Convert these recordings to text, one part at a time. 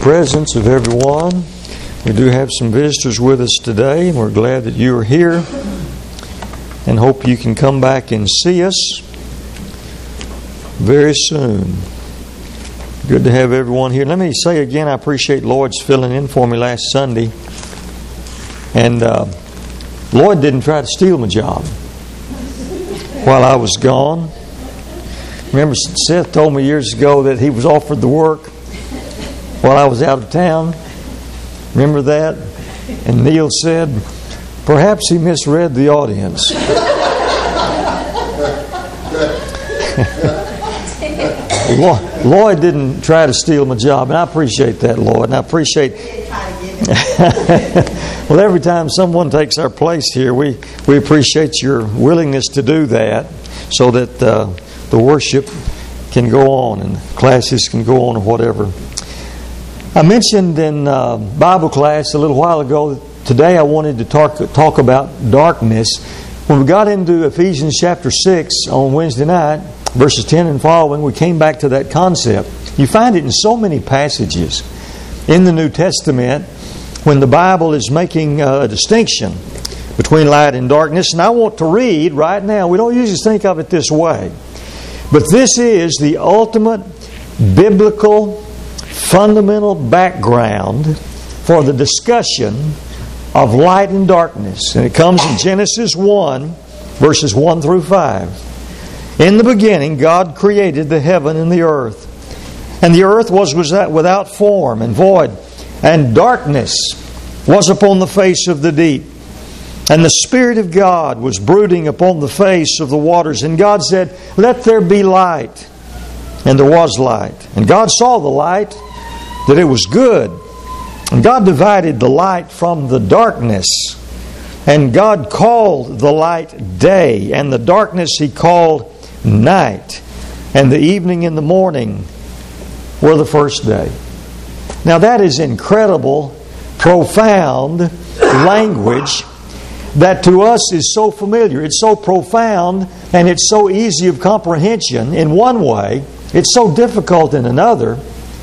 presence of everyone. We do have some visitors with us today, and we're glad that you are here and hope you can come back and see us very soon. Good to have everyone here. Let me say again, I appreciate Lloyd's filling in for me last Sunday. And Lloyd didn't try to steal my job while I was gone. Remember, Seth told me years ago that he was offered the work while I was out of town. Remember that? And Neil said, perhaps he misread the audience. Lloyd didn't try to steal my job, and I appreciate that, Lloyd. And I appreciate well, every time someone takes our place here, we appreciate your willingness to do that so that the worship can go on and classes can go on or whatever. I mentioned in Bible class a little while ago, today I wanted to talk about darkness. When we got into Ephesians chapter 6 on Wednesday night, verses 10 and following, we came back to that concept. You find it in so many passages in the New Testament when the Bible is making a distinction between light and darkness. And I want to read right now, we don't usually think of it this way, but this is the ultimate biblical fundamental background for the discussion of light and darkness. And it comes in Genesis 1, verses 1 through 5. In the beginning, God created the heaven and the earth. And the earth was without form and void, and darkness was upon the face of the deep. And the Spirit of God was brooding upon the face of the waters. And God said, let there be light. And there was light. And God saw the light, that it was good. And God divided the light from the darkness. And God called the light day, and the darkness He called night. And the evening and the morning were the first day. Now that is incredible, profound language that to us is so familiar. It's so profound and it's so easy of comprehension in one way. It's so difficult in another.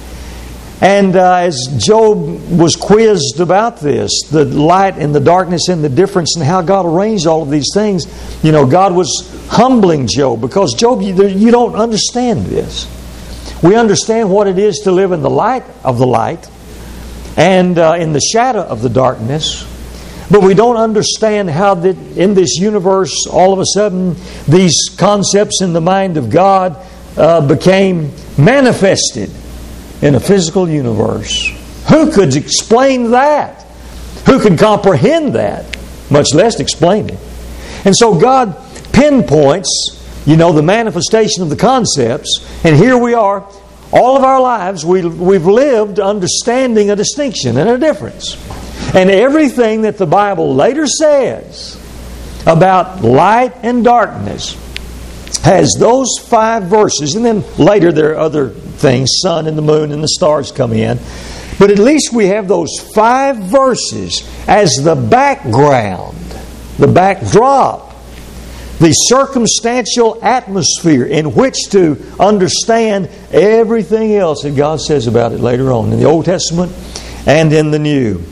And as Job was quizzed about this, the light and the darkness and the difference and how God arranged all of these things, God was humbling Job because, Job, you don't understand this. We understand what it is to live in the light of the light and in the shadow of the darkness, but we don't understand how that in this universe, all of a sudden, these concepts in the mind of God became manifested in a physical universe. Who could explain that? Who could comprehend that? Much less explain it. And so God pinpoints, the manifestation of the concepts, and here we are. All of our lives, we've lived understanding a distinction and a difference. And everything that the Bible later says about light and darkness has those 5 verses, and then later there are other things, sun and the moon and the stars come in. But at least we have those 5 verses as the background, the backdrop, the circumstantial atmosphere in which to understand everything else that God says about it later on in the Old Testament and in the New.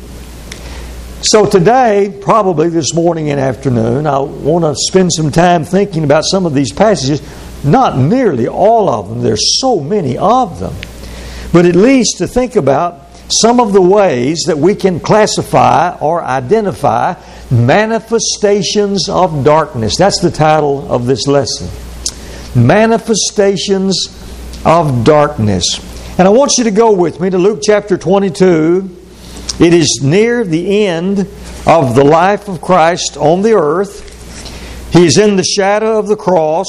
So today, probably this morning and afternoon, I want to spend some time thinking about some of these passages. Not nearly all of them. There's so many of them. But at least to think about some of the ways that we can classify or identify manifestations of darkness. That's the title of this lesson. Manifestations of darkness. And I want you to go with me to Luke chapter 22. It is near the end of the life of Christ on the earth. He is in the shadow of the cross.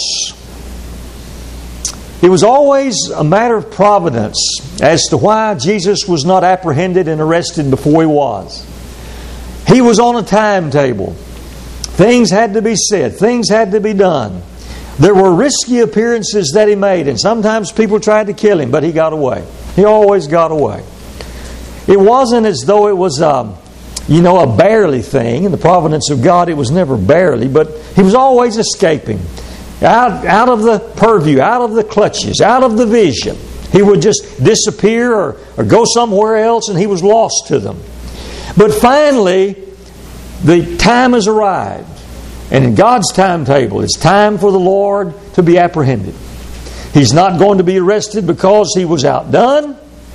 It was always a matter of providence as to why Jesus was not apprehended and arrested before He was. He was on a timetable. Things had to be said. Things had to be done. There were risky appearances that He made, and sometimes people tried to kill Him, but He got away. He always got away. It wasn't as though it was a barely thing. In the providence of God, it was never barely, but He was always escaping. Out of the purview, out of the clutches, out of the vision He would just disappear or go somewhere else, and he was lost to them. But finally, the time has arrived. And in God's timetable, it's time for the Lord to be apprehended. He's not going to be arrested because he was outdone.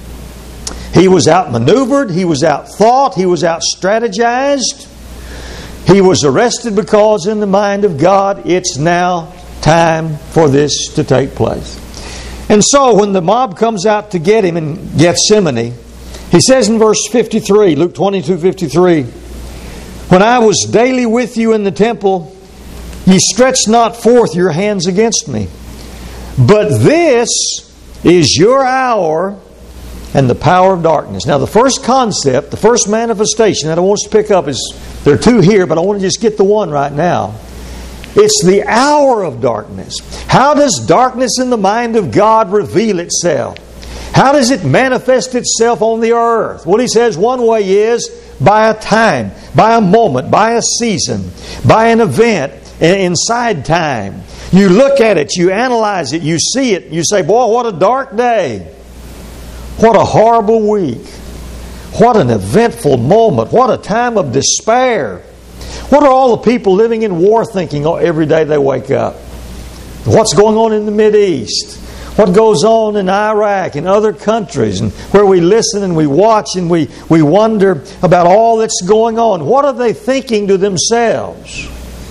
He was outmaneuvered. He was outthought. He was outstrategized. He was arrested because in the mind of God, it's now time for this to take place. And so when the mob comes out to get him in Gethsemane, he says in verse 53, Luke 22:53, "When I was daily with you in the temple, ye stretched not forth your hands against me. But this is your hour and the power of darkness." Now the first concept, the first manifestation that I want us to pick up is, there are two here, but I want to just get the one right now. It's the hour of darkness. How does darkness in the mind of God reveal itself? How does it manifest itself on the earth? Well, he says one way is by a time, by a moment, by a season, by an event inside time. You look at it, you analyze it, you see it, you say, boy, what a dark day. What a horrible week. What an eventful moment. What a time of despair. What are all the people living in war thinking every day they wake up? What's going on in the Mideast? What goes on in Iraq and other countries, and where we listen and we watch and we wonder about all that's going on. What are they thinking to themselves?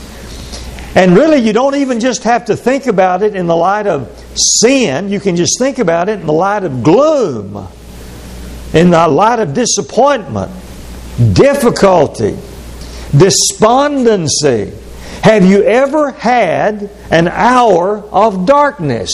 And really, you don't even just have to think about it in the light of sin. You can just think about it in the light of gloom, in the light of disappointment, difficulty, despondency. Have you ever had an hour of darkness?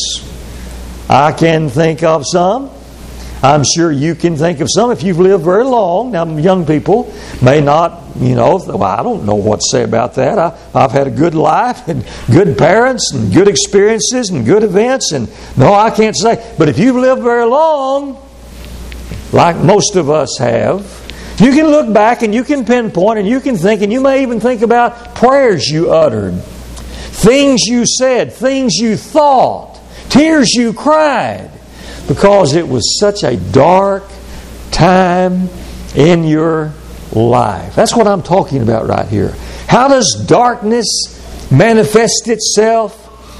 I can think of some. I'm sure you can think of some if you've lived very long. Now, young people may not, well, I don't know what to say about that. I've had a good life and good parents and good experiences and good events. And no, I can't say. But if you've lived very long, like most of us have, you can look back and you can pinpoint and you can think, and you may even think about prayers you uttered, things you said, things you thought, tears you cried, because it was such a dark time in your life. That's what I'm talking about right here. How does darkness manifest itself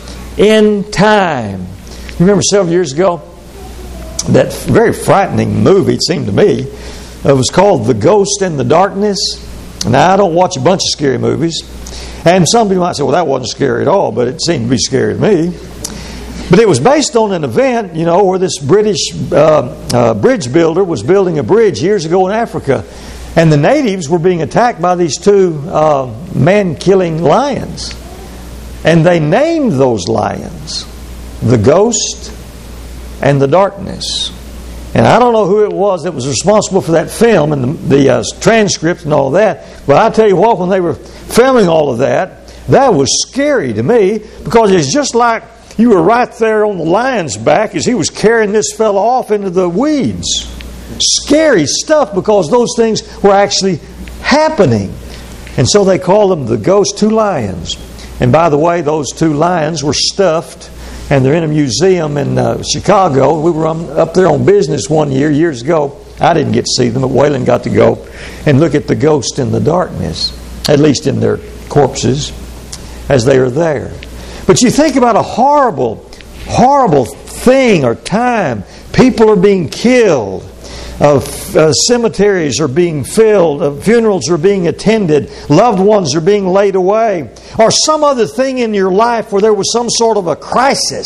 in time? You remember several years ago, that very frightening movie, it seemed to me, it was called The Ghost and the Darkness. Now, I don't watch a bunch of scary movies. And some people might say, well, that wasn't scary at all, but it seemed to be scary to me. But it was based on an event, where this British bridge builder was building a bridge years ago in Africa. And the natives were being attacked by these two man-killing lions. And they named those lions the Ghost and the Darkness. And I don't know who it was that was responsible for that film and the transcript and all that. But I tell you what, when they were filming all of that, that was scary to me, because it's just like you were right there on the lion's back as he was carrying this fellow off into the weeds. Scary stuff, because those things were actually happening. And so they called them the Ghost, two lions. And by the way, those two lions were stuffed, and they're in a museum in Chicago. We were up there on business one year, years ago. I didn't get to see them, but Waylon got to go and look at the Ghost in the Darkness, at least in their corpses, as they are there. But you think about a horrible, horrible thing or time. People are being killed. Cemeteries are being filled. Funerals are being attended. Loved ones are being laid away. Or some other thing in your life where there was some sort of a crisis.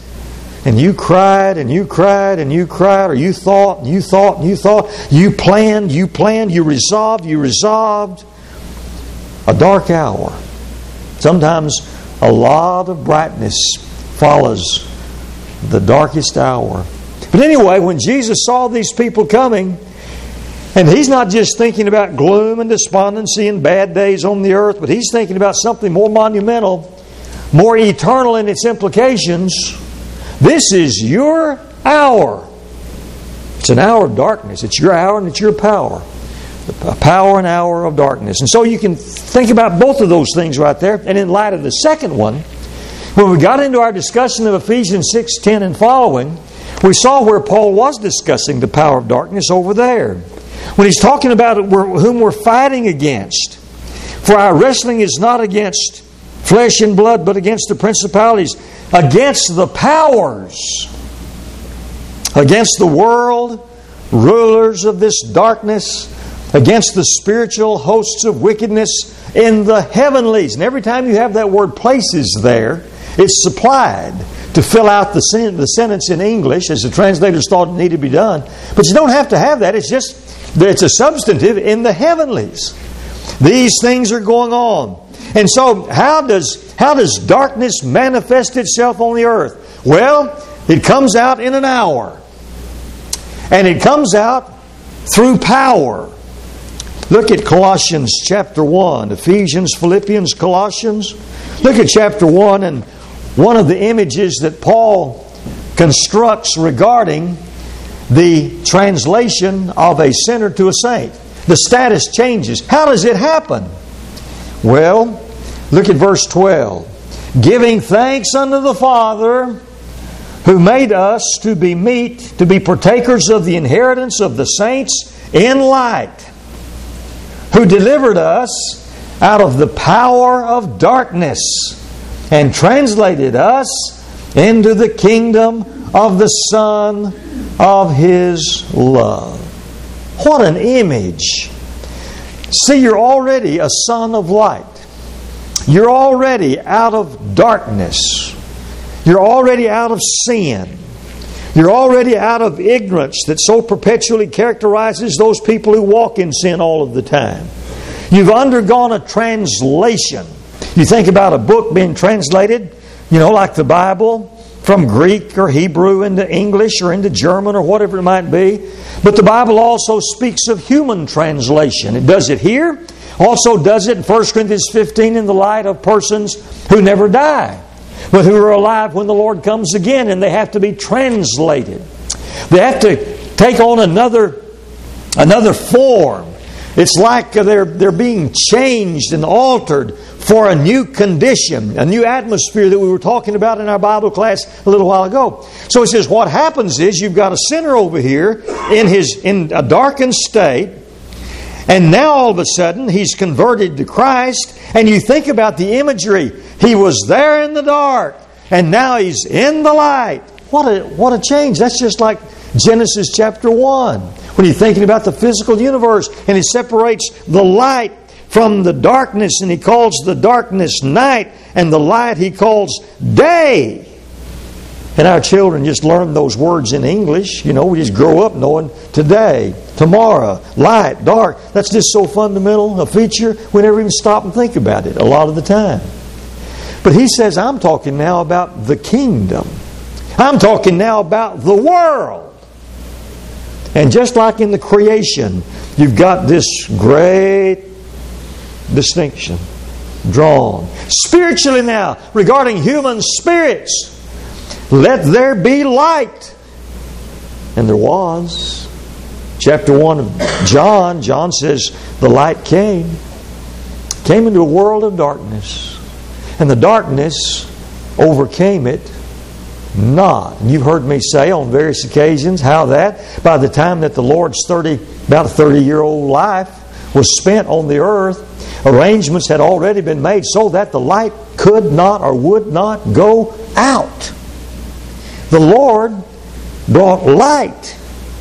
And you cried and you cried and you cried. Or you thought and you thought and you thought. You planned. You resolved. A dark hour. Sometimes a lot of brightness follows the darkest hour. But anyway, when Jesus saw these people coming, and He's not just thinking about gloom and despondency and bad days on the earth, but He's thinking about something more monumental, more eternal in its implications. This is your hour. It's an hour of darkness. It's your hour and it's your power. A power and hour of darkness. And so you can think about both of those things right there. And in light of the second one, when we got into our discussion of Ephesians 6:10 and following, We saw where Paul was discussing the power of darkness over there. When he's talking about whom we're fighting against. For our wrestling is not against flesh and blood, but against the principalities, against the powers, against the world, rulers of this darkness, against the spiritual hosts of wickedness in the heavenlies. And every time you have that word places there, it's supplied to fill out the sentence in English as the translators thought it needed to be done. But you don't have to have that. It's a substantive in the heavenlies. These things are going on. And so how does darkness manifest itself on the earth? Well, it comes out in an hour. And it comes out through power. Look at Colossians chapter 1. Ephesians, Philippians, Colossians. Look at chapter 1 and one of the images that Paul constructs regarding the translation of a sinner to a saint. The status changes. How does it happen? Well, look at verse 12. Giving thanks unto the Father, who made us to be partakers of the inheritance of the saints in light, who delivered us out of the power of darkness and translated us into the kingdom of the Son of His love. What an image! See, you're already a son of light. You're already out of darkness. You're already out of sin. You're already out of ignorance that so perpetually characterizes those people who walk in sin all of the time. You've undergone a translation. You think about a book being translated, like the Bible, from Greek or Hebrew into English or into German or whatever it might be. But the Bible also speaks of human translation. It does it here. Also does it in 1 Corinthians 15 in the light of persons who never die, but who are alive when the Lord comes again, and they have to be translated. They have to take on another form. It's like they're being changed and altered for a new condition, a new atmosphere that we were talking about in our Bible class a little while ago. So it says what happens is you've got a sinner over here in a darkened state, and now all of a sudden he's converted to Christ, and you think about the imagery. He was there in the dark, and now he's in the light. What a change. That's just like Genesis chapter 1. When you're thinking about the physical universe, and He separates the light from the darkness, and He calls the darkness night, and the light He calls day. And our children just learn those words in English. We just grow up knowing today, tomorrow, light, dark. That's just so fundamental a feature, we never even stop and think about it a lot of the time. But he says, I'm talking now about the kingdom. I'm talking now about the world. And just like in the creation, you've got this great distinction drawn. Spiritually now, regarding human spirits, let there be light. And there was. Chapter 1 of John says, the light came into a world of darkness. And the darkness overcame it not. And you've heard me say on various occasions how that by the time that the Lord's about a 30-year-old life was spent on the earth, arrangements had already been made so that the light could not or would not go out. The Lord brought light.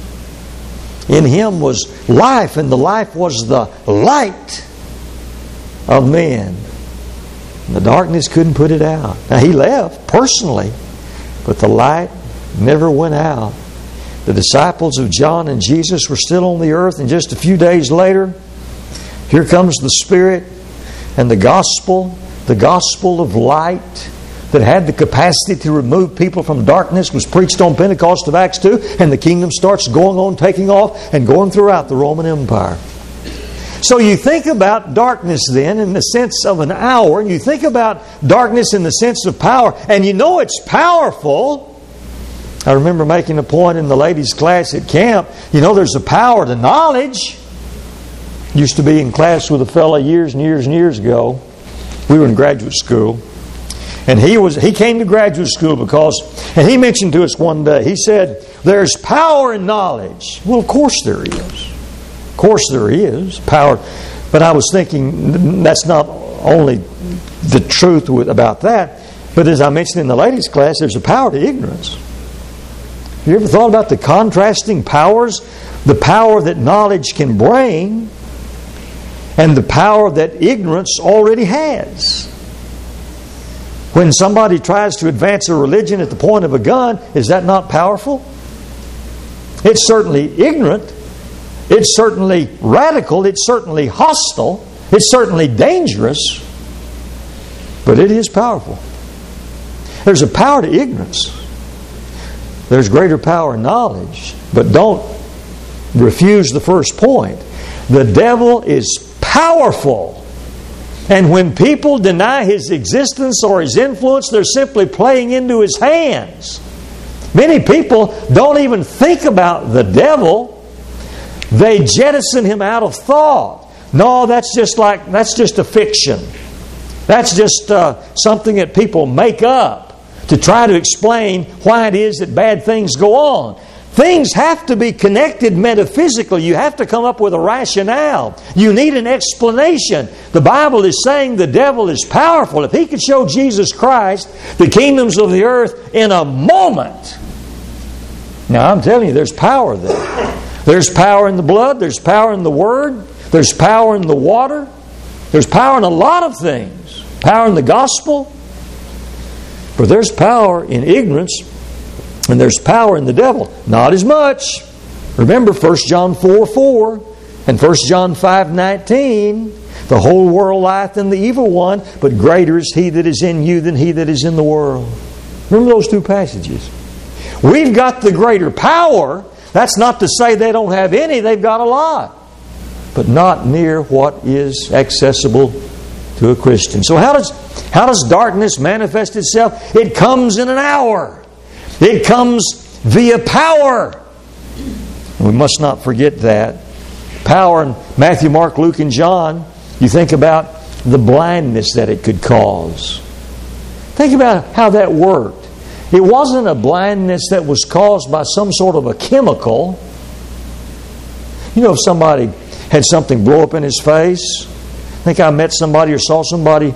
In Him was life, and the life was the light of men. And the darkness couldn't put it out. Now He left personally, but the light never went out. The disciples of John and Jesus were still on the earth, and just a few days later, here comes the Spirit and the gospel of light that had the capacity to remove people from darkness was preached on Pentecost of Acts 2, and the kingdom starts going on, taking off, and going throughout the Roman Empire. So you think about darkness then in the sense of an hour, and you think about darkness in the sense of power, and you know it's powerful. I remember making a point in the ladies' class at camp, there's a power to knowledge. Used to be in class with a fellow years and years and years ago. We were in graduate school. And he came to graduate school and he mentioned to us one day, he said, there's power in knowledge. Well, of course there is. Of course there is power. But I was thinking that's not only the truth about that, but as I mentioned in the ladies' class, there's a power to ignorance. Have you ever thought about the contrasting powers? The power that knowledge can bring and the power that ignorance already has. When somebody tries to advance a religion at the point of a gun, is that not powerful? It's certainly ignorant. It's certainly radical. It's certainly hostile. It's certainly dangerous. But it is powerful. There's a power to ignorance. There's greater power in knowledge. But don't refuse the first point. The devil is powerful. And when people deny his existence or his influence, they're simply playing into his hands. Many people don't even think about the devil. They jettison him out of thought. No, that's just a fiction. That's just something that people make up to try to explain why it is that bad things go on. Things have to be connected metaphysically. You have to come up with a rationale. You need an explanation. The Bible is saying the devil is powerful. If he could show Jesus Christ the kingdoms of the earth in a moment. Now I'm telling you, there's power there. There's power in the blood. There's power in the Word. There's power in the water. There's power in a lot of things. Power in the gospel. But there's power in ignorance. And there's power in the devil. Not as much. Remember 1 John 4:4 and 1 John 5:19. The whole world lieth in the evil one, but greater is he that is in you than he that is in the world. Remember those two passages. We've got the greater power. That's not to say they don't have any. They've got a lot. But not near what is accessible to a Christian. So how does darkness manifest itself? It comes in an hour. It comes via power. We must not forget that. Power in Matthew, Mark, Luke, and John. You think about the blindness that it could cause. Think about how that worked. It wasn't a blindness that was caused by some sort of a chemical. You know, if somebody had something blow up in his face. I think I met somebody or saw somebody,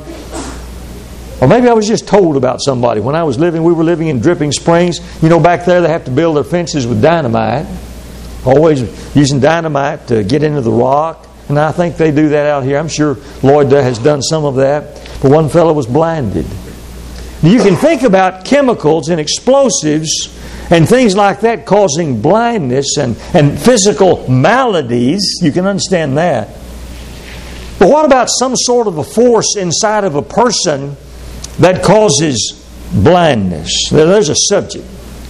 or maybe I was just told about somebody. When I was we were living in Dripping Springs. You know, back there they have to build their fences with dynamite. Always using dynamite to get into the rock. And I think they do that out here. I'm sure Lloyd has done some of that. But one fellow was blinded. You can think about chemicals and explosives and things like that causing blindness and physical maladies. You can understand that. But what about some sort of a force inside of a person that causes blindness? There's a subject.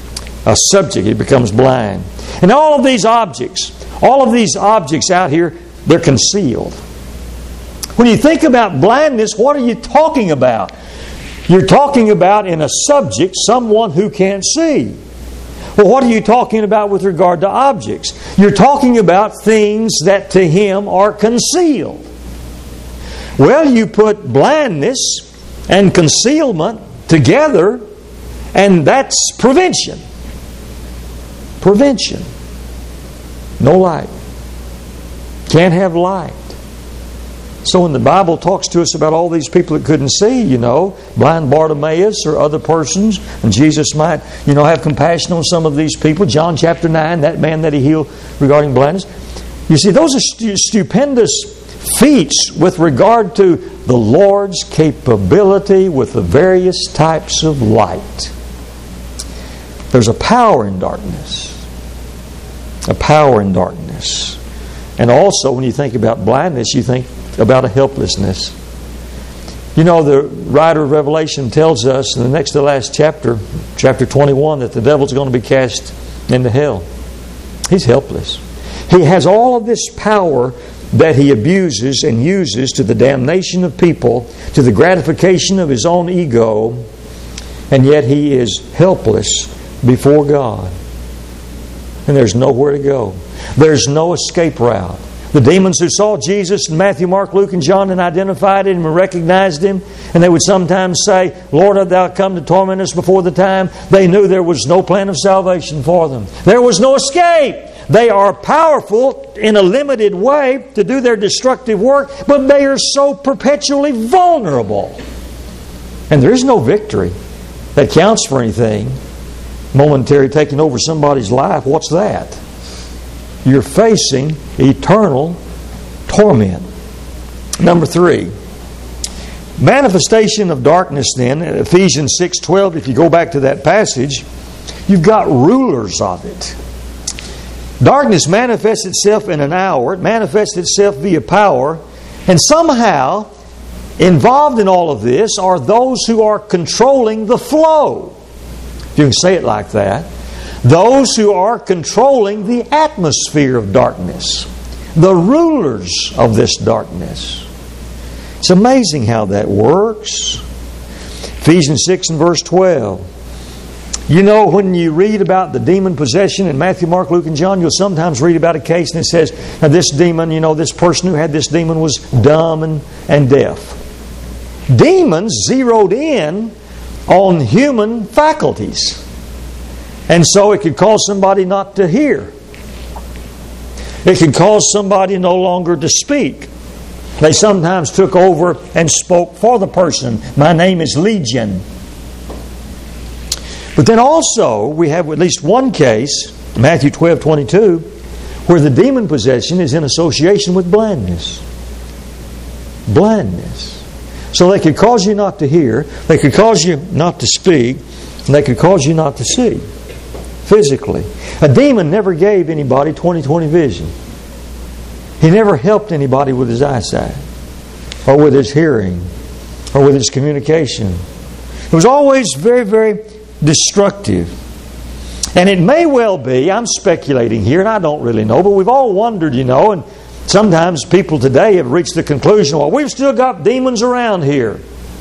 It becomes blind. And all of these objects out here, they're concealed. When you think about blindness, what are you talking about? You're talking about in a subject someone who can't see. Well, what are you talking about with regard to objects? You're talking about things that to him are concealed. Well, you put blindness and concealment together, and that's prevention. Prevention. No light. Can't have light. So when the Bible talks to us about all these people that couldn't see, blind Bartimaeus or other persons, and Jesus might, have compassion on some of these people. John chapter 9, that man that he healed regarding blindness. You see, those are stupendous feats with regard to the Lord's capability with the various types of light. There's a power in darkness. A power in darkness. And also, when you think about blindness, you think about a helplessness. The writer of Revelation tells us in the next to last chapter, chapter 21, that the devil's going to be cast into hell. He's helpless. He has all of this power that he abuses and uses to the damnation of people, to the gratification of his own ego, and yet he is helpless before God. And there's nowhere to go. There's no escape route. The demons who saw Jesus in Matthew, Mark, Luke, and John and identified Him and recognized Him, and they would sometimes say, Lord, hast Thou come to torment us before the time? They knew there was no plan of salvation for them. There was no escape. They are powerful in a limited way to do their destructive work, but they are so perpetually vulnerable. And there is no victory that counts for anything. Momentary taking over somebody's life, what's that? You're facing eternal torment. Number 3, manifestation of darkness then, Ephesians 6:12, if you go back to that passage, you've got rulers of it. Darkness manifests itself in an hour, it manifests itself via power, and somehow involved in all of this are those who are controlling the flow. If you can say it like that. Those who are controlling the atmosphere of darkness. The rulers of this darkness. It's amazing how that works. Ephesians 6 and verse 12. You know, when you read about the demon possession in Matthew, Mark, Luke, and John, you'll sometimes read about a case and it says, now this demon, this person who had this demon was dumb and deaf. Demons zeroed in on human faculties. And so it could cause somebody not to hear. It could cause somebody no longer to speak. They sometimes took over and spoke for the person. My name is Legion. But then also, we have at least one case, Matthew 12:22, where the demon possession is in association with blindness. Blindness. So they could cause you not to hear, they could cause you not to speak, and they could cause you not to see. Physically. A demon never gave anybody 20/20 vision. He never helped anybody with his eyesight, or with his hearing, or with his communication. It was always very, very destructive. And it may well be, I'm speculating here, and I don't really know, but we've all wondered, and sometimes people today have reached the conclusion, well, we've still got demons around here.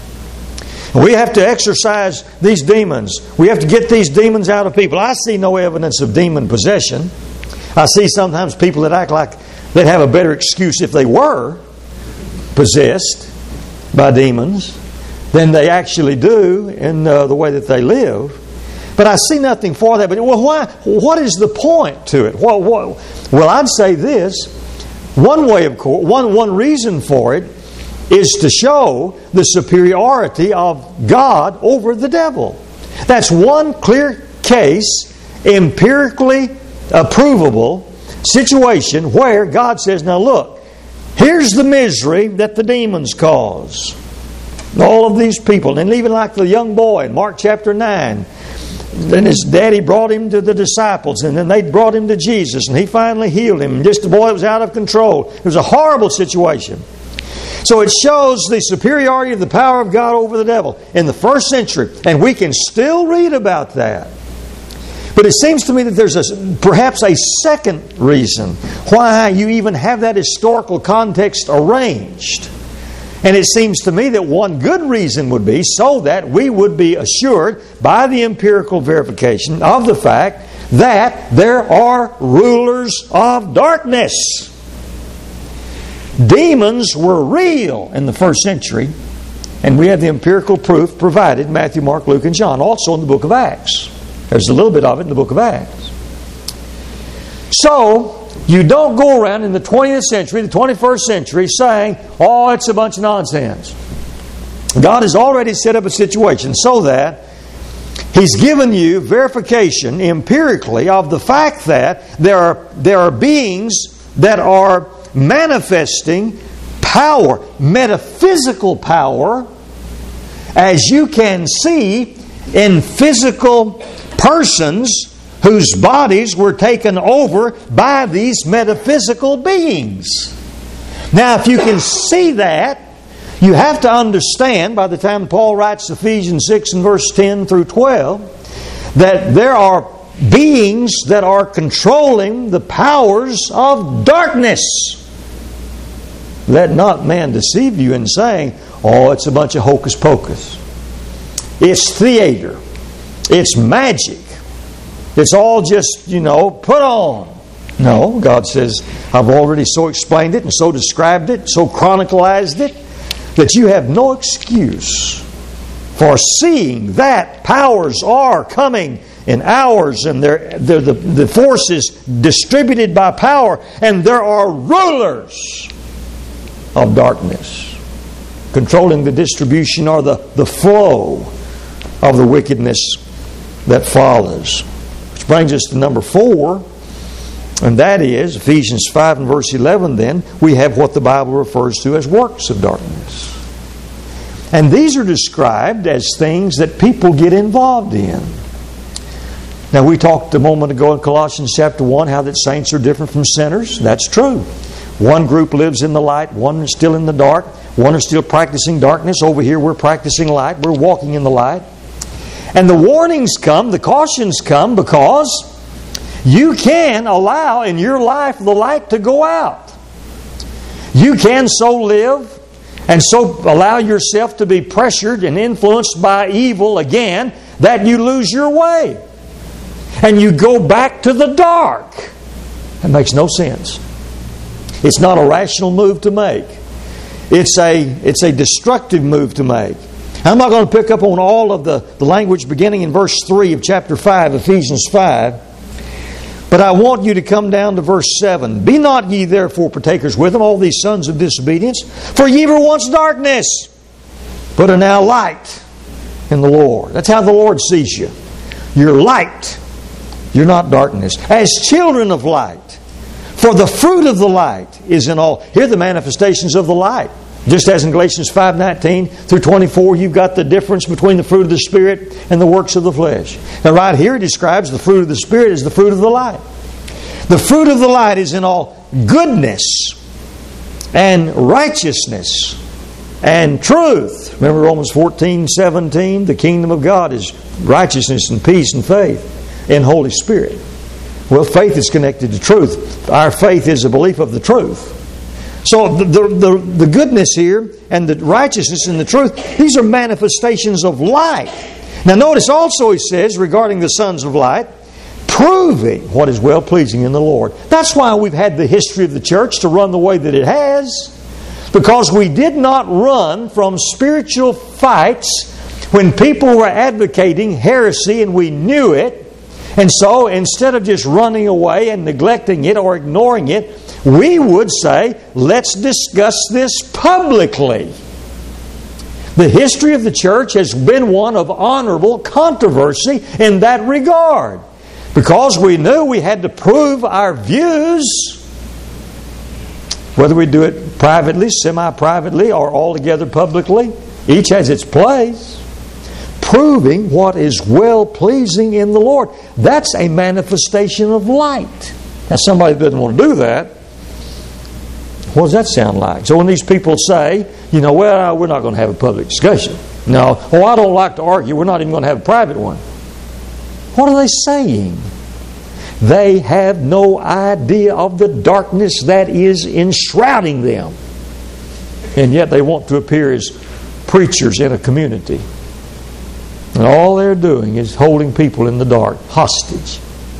We have to exorcise these demons. We have to get these demons out of people. I see no evidence of demon possession. I see sometimes people that act like they'd have a better excuse if they were possessed by demons than they actually do in the way that they live. But I see nothing for that. But why? What is the point to it? Well, I'd say this. One reason for it is to show the superiority of God over the devil. That's one clear case, empirically provable situation where God says, now look, here's the misery that the demons cause. All of these people, and even like the young boy in Mark chapter 9, then his daddy brought him to the disciples, and then they brought him to Jesus, and he finally healed him. And just the boy was out of control. It was a horrible situation. So it shows the superiority of the power of God over the devil in the first century. And we can still read about that. But it seems to me that there's perhaps a second reason why you even have that historical context arranged. And it seems to me that one good reason would be so that we would be assured by the empirical verification of the fact that there are rulers of darkness. Demons were real in the first century, and we have the empirical proof provided in Matthew, Mark, Luke, and John, also in the book of Acts. There's a little bit of it in the book of Acts. So, you don't go around in the 20th century, the 21st century, saying, oh, it's a bunch of nonsense. God has already set up a situation so that He's given you verification empirically of the fact that there are beings that are manifesting power, metaphysical power, as you can see in physical persons whose bodies were taken over by these metaphysical beings. Now, if you can see that, you have to understand, by the time Paul writes Ephesians 6 and verse 10 through 12, that there are beings that are controlling the powers of darkness. Let not man deceive you in saying, oh, it's a bunch of hocus pocus. It's theater. It's magic. It's all just, put on. No, God says, I've already so explained it and so described it, so chronicalized it, that you have no excuse for seeing that powers are coming in hours, and they're the forces distributed by power, and there are rulers of darkness controlling the distribution or the flow of the wickedness that follows. Which brings us to number 4, and that is Ephesians 5 and verse 11. Then we have what the Bible refers to as works of darkness. And these are described as things that people get involved in. Now, we talked a moment ago in Colossians chapter 1 how that saints are different from sinners. That's true. One group lives in the light, one is still in the dark, one is still practicing darkness. Over here we're practicing light, we're walking in the light. And the warnings come, the cautions come, because you can allow in your life the light to go out. You can so live and so allow yourself to be pressured and influenced by evil again that you lose your way. And you go back to the dark. That makes no sense. It's not a rational move to make. It's a destructive move to make. I'm not going to pick up on all of the language beginning in verse 3 of chapter 5, Ephesians 5. But I want you to come down to verse 7. Be not ye therefore partakers with them, all these sons of disobedience. For ye were once darkness, but are now light in the Lord. That's how the Lord sees you. You're light. You're not darkness. As children of light. For the fruit of the light is in all. Here are the manifestations of the light. Just as in Galatians 5:19 through 24, you've got the difference between the fruit of the Spirit and the works of the flesh. Now right here it describes the fruit of the Spirit as the fruit of the light. The fruit of the light is in all goodness and righteousness and truth. Remember Romans 14:17? The kingdom of God is righteousness and peace and faith in Holy Spirit. Well, faith is connected to truth. Our faith is a belief of the truth. So the goodness here and the righteousness and the truth, these are manifestations of light. Now notice also he says regarding the sons of light, proving what is well-pleasing in the Lord. That's why we've had the history of the church to run the way that it has. Because we did not run from spiritual fights when people were advocating heresy and we knew it. And so instead of just running away and neglecting it or ignoring it, we would say, let's discuss this publicly. The history of the church has been one of honorable controversy in that regard. Because we knew we had to prove our views, whether we do it privately, semi-privately, or altogether publicly. Each has its place. Proving what is well-pleasing in the Lord. That's a manifestation of light. Now somebody doesn't want to do that. What does that sound like? So when these people say, well, we're not going to have a public discussion. No, I don't like to argue. We're not even going to have a private one. What are they saying? They have no idea of the darkness that is enshrouding them. And yet they want to appear as preachers in a community. And all they're doing is holding people in the dark, hostage.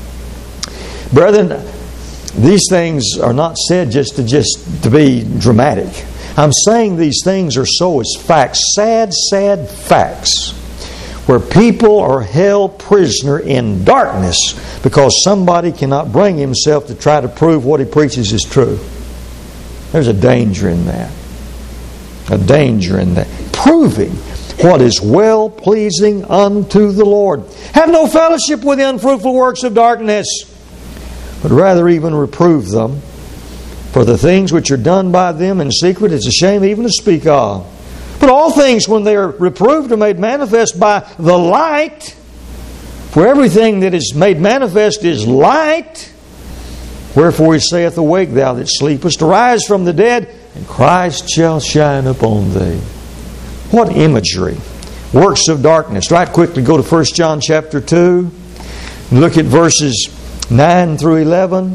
Brethren, these things are not said just to be dramatic. I'm saying these things are so as facts, sad facts, where people are held prisoner in darkness because somebody cannot bring himself to try to prove what he preaches is true. There's a danger in that. A danger in that. Proving what is well-pleasing unto the Lord. Have no fellowship with the unfruitful works of darkness, but rather even reprove them. For the things which are done by them in secret, it's a shame even to speak of. But all things, when they are reproved, are made manifest by the light. For everything that is made manifest is light. Wherefore he saith, awake thou that sleepest, arise from the dead, and Christ shall shine upon thee. What imagery. Works of darkness. Right quickly, go to 1 John chapter 2. Look at verses 9 through 11.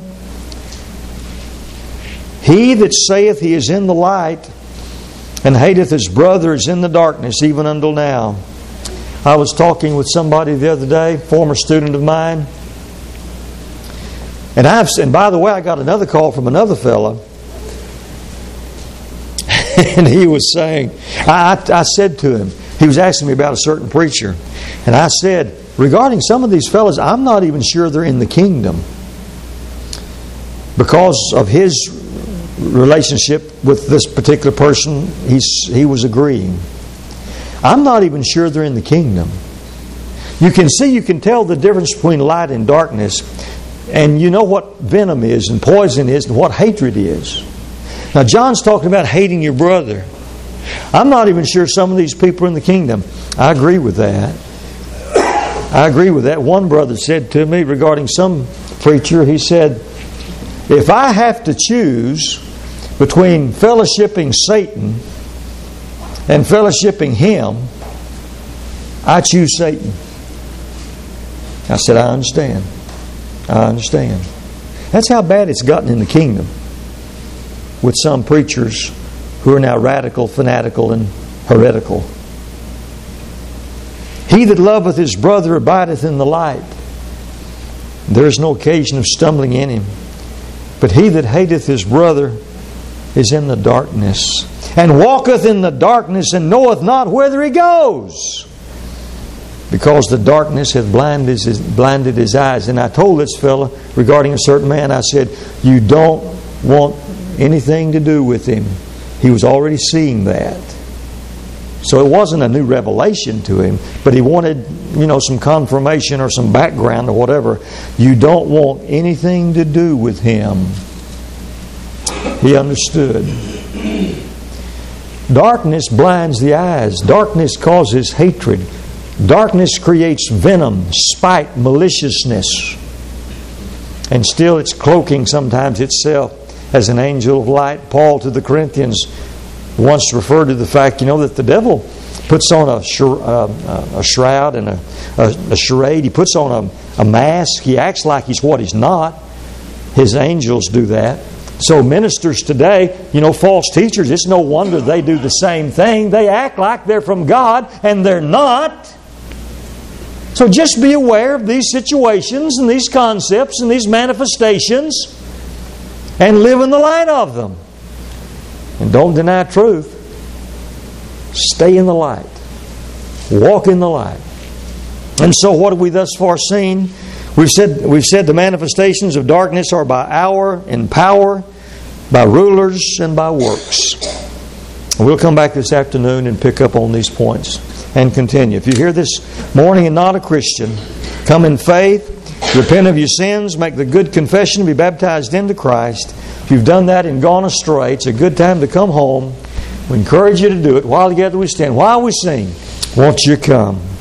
He that saith he is in the light and hateth his brother is in the darkness, even until now. I was talking with somebody the other day, former student of mine, And by the way, I got another call from another fella, and he was saying, I said to him, he was asking me about a certain preacher, and I said, regarding some of these fellas, I'm not even sure they're in the kingdom because of his relationship with this particular person. He was agreeing. I'm not even sure they're in the kingdom. You can tell the difference between light and darkness, and you know what venom is and poison is and what hatred is. Now, John's talking about hating your brother. I'm not even sure some of these people are in the kingdom. I agree with that. One brother said to me regarding some preacher, he said, if I have to choose between fellowshipping Satan and fellowshipping him, I choose Satan. I said, I understand. That's how bad it's gotten in the kingdom with some preachers who are now radical, fanatical, and heretical. He that loveth his brother abideth in the light. There is no occasion of stumbling in him. But he that hateth his brother is in the darkness, and walketh in the darkness, and knoweth not whither he goes, because the darkness hath blinded his eyes. And I told this fellow regarding a certain man, I said, you don't want anything to do with him. He was already seeing that. So it wasn't a new revelation to him, but he wanted, some confirmation or some background or whatever. You don't want anything to do with him. He understood. Darkness blinds the eyes. Darkness causes hatred. Darkness creates venom, spite, maliciousness. And still it's cloaking sometimes itself as an angel of light. Paul to the Corinthians once referred to the fact, that the devil puts on a shroud and a charade. He puts on a mask. He acts like he's what he's not. His angels do that. So ministers today, false teachers, it's no wonder they do the same thing. They act like they're from God and they're not. So just be aware of these situations and these concepts and these manifestations and live in the light of them. And don't deny truth. Stay in the light. Walk in the light. And so what have we thus far seen? We've said the manifestations of darkness are by hour and power, by rulers and by works. We'll come back this afternoon and pick up on these points and continue. If you're here this morning and not a Christian, come in faith, repent of your sins, make the good confession, be baptized into Christ. If you've done that and gone astray, it's a good time to come home. We encourage you to do it. While together we stand, while we sing, won't you come?